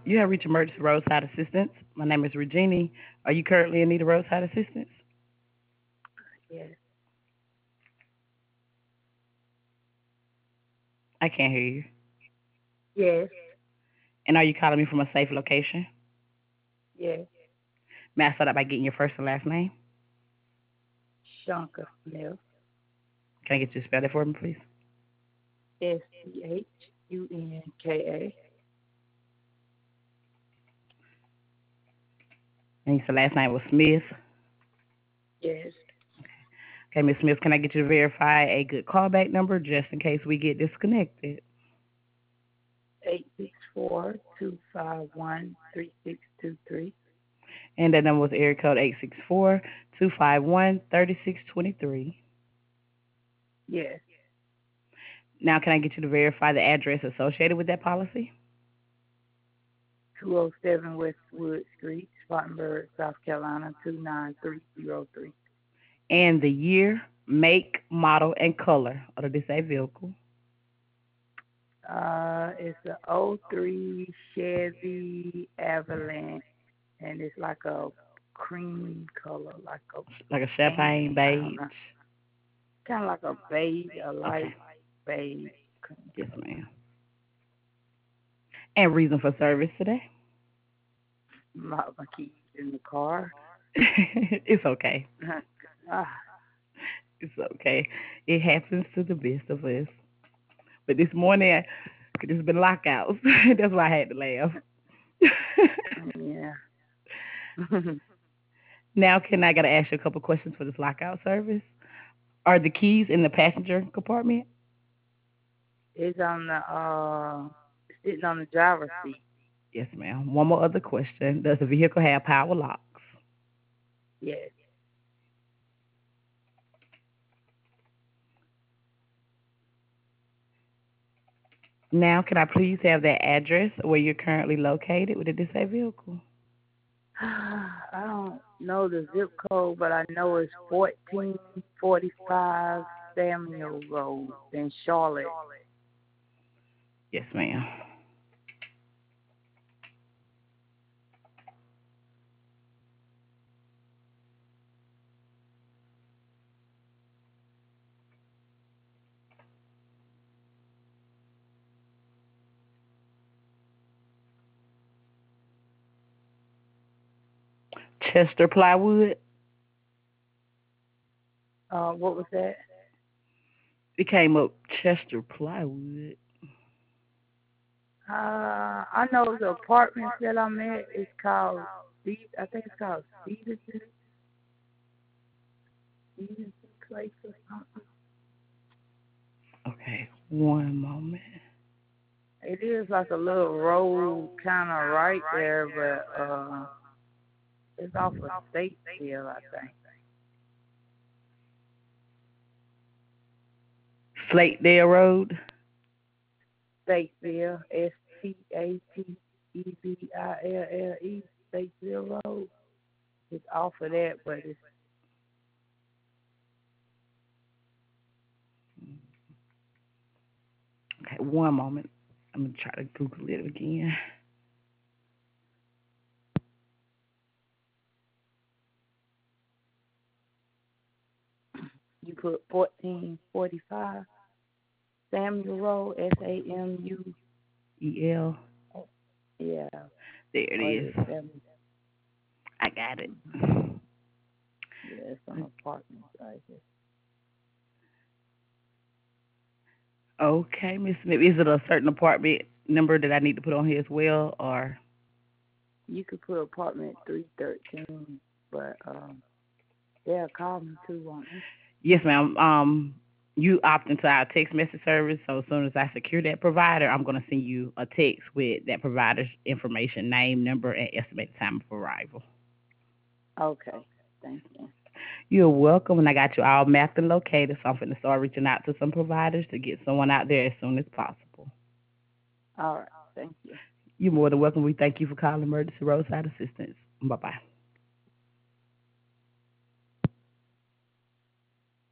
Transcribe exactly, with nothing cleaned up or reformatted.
You have reached emergency roadside assistance. My name is Regina. Are you currently in need of roadside assistance? Yes. I can't hear you. Yes. And are you calling me from a safe location? Yes. May I start out by getting your first and last name? Shunka Smith. Can I get you to spell that for me, please? S C H U N K A. And you said last name was Smith. Yes. Okay, Miss Smith, can I get you to verify a good callback number just in case we get disconnected? Eight six four two five one three six two three. And that number was area code eight six four, two five one, three six two three. Yes. Now, can I get you to verify the address associated with that policy? Two oh seven Westwood Street, Spartanburg, South Carolina two nine three zero three. And the year, make, model, and color of the disabled vehicle. Uh, it's a oh three Chevy Avalanche, and it's like a cream color, like a Like a paint. champagne I don't beige. know, kind of like a beige, a Okay. light beige cream Yes, color. ma'am. And reason for service today? My, my keys in the car. It's okay. ah, It's okay. It happens to the best of us. But this morning, there's been lockouts. That's why I had to laugh. yeah. Now, can I gotta ask you a couple questions for this lockout service? Are the keys in the passenger compartment? It's on the uh, sitting on the driver's seat. Yes, ma'am. One more other question. Does the vehicle have power locks? Yes. Now, can I please have that address where you're currently located with the disabled vehicle? I don't know the zip code, but I know it's fourteen forty-five Samuel Road in Charlotte. Yes, ma'am. Chester Plywood. Uh, what was that? It came up Chester Plywood. Uh, I know the apartments that I'm at is called Steve. I think it's called Stevenson. Stevenson Place or something. Okay, one moment. It is like a little road kind of right there, but uh, it's off of Statesville, I think. Slatedale Road. Statesville, S T A T E V I L L E, Statesville Road. It's off of that, but it's Okay, one moment. I'm gonna try to Google it again. you put fourteen forty-five Samuel Road, S A M U. E L. Yeah, There it or is is. it Samuel? I got it. Yeah, it's some apartments right here. Okay, Miss Smith. Is it a certain apartment number that I need to put on here as well, or? You could put apartment three thirteen, but um, they'll call me too on it. Yes, ma'am. Um, you opt into our text message service, so as soon as I secure that provider, I'm gonna send you a text with that provider's information, name, number, and estimated time of arrival. Okay, thank you. You're welcome, and I got you all mapped and located, so I'm going to start reaching out to some providers to get someone out there as soon as possible. All right, thank you. You're more than welcome. We thank you for calling Emergency Roadside Assistance. Bye-bye.